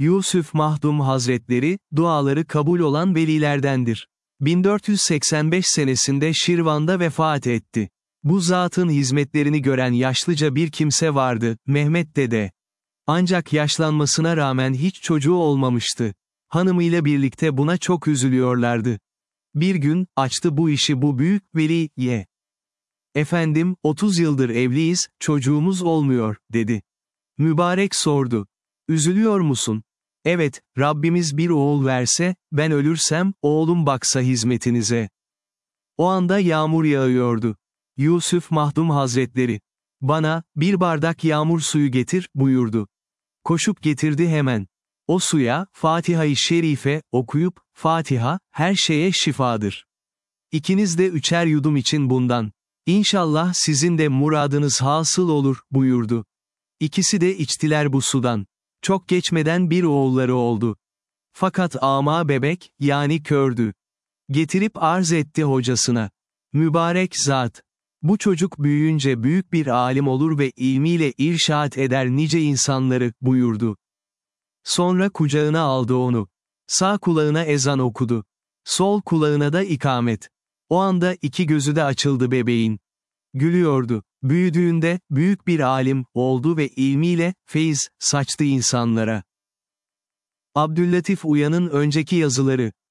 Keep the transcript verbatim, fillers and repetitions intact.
Yusuf Mahdum Hazretleri, duaları kabul olan velilerdendir. bin dört yüz seksen beş senesinde Şirvan'da vefat etti. Bu zatın hizmetlerini gören yaşlıca bir kimse vardı, Mehmet Dede. Ancak yaşlanmasına rağmen hiç çocuğu olmamıştı. Hanımıyla birlikte buna çok üzülüyorlardı. Bir gün, açtı bu işi bu büyük veliye. "Efendim, otuz yıldır evliyiz, çocuğumuz olmuyor," dedi. Mübarek sordu. "Üzülüyor musun?" "Evet, Rabbimiz bir oğul verse, ben ölürsem, oğlum baksa hizmetinize." O anda yağmur yağıyordu. Yusuf Mahdum Hazretleri, "Bana, bir bardak yağmur suyu getir," buyurdu. Koşup getirdi hemen. O suya, Fatiha-i Şerife, okuyup, Fatiha, her şeye şifadır. İkiniz de üçer yudum için bundan. İnşallah sizin de muradınız hasıl olur, buyurdu. İkisi de içtiler bu sudan. Çok geçmeden bir oğulları oldu. Fakat ama bebek, yani kördü. Getirip arz etti hocasına. Mübarek zat, "Bu çocuk büyüyünce büyük bir alim olur ve ilmiyle irşad eder nice insanları," buyurdu. Sonra kucağına aldı onu. Sağ kulağına ezan okudu. Sol kulağına da ikamet. O anda iki gözü de açıldı bebeğin. Gülüyordu. Büyüdüğünde, büyük bir alim oldu ve ilmiyle, feyiz, saçtı insanlara. Abdüllatif Uyan'ın önceki yazıları.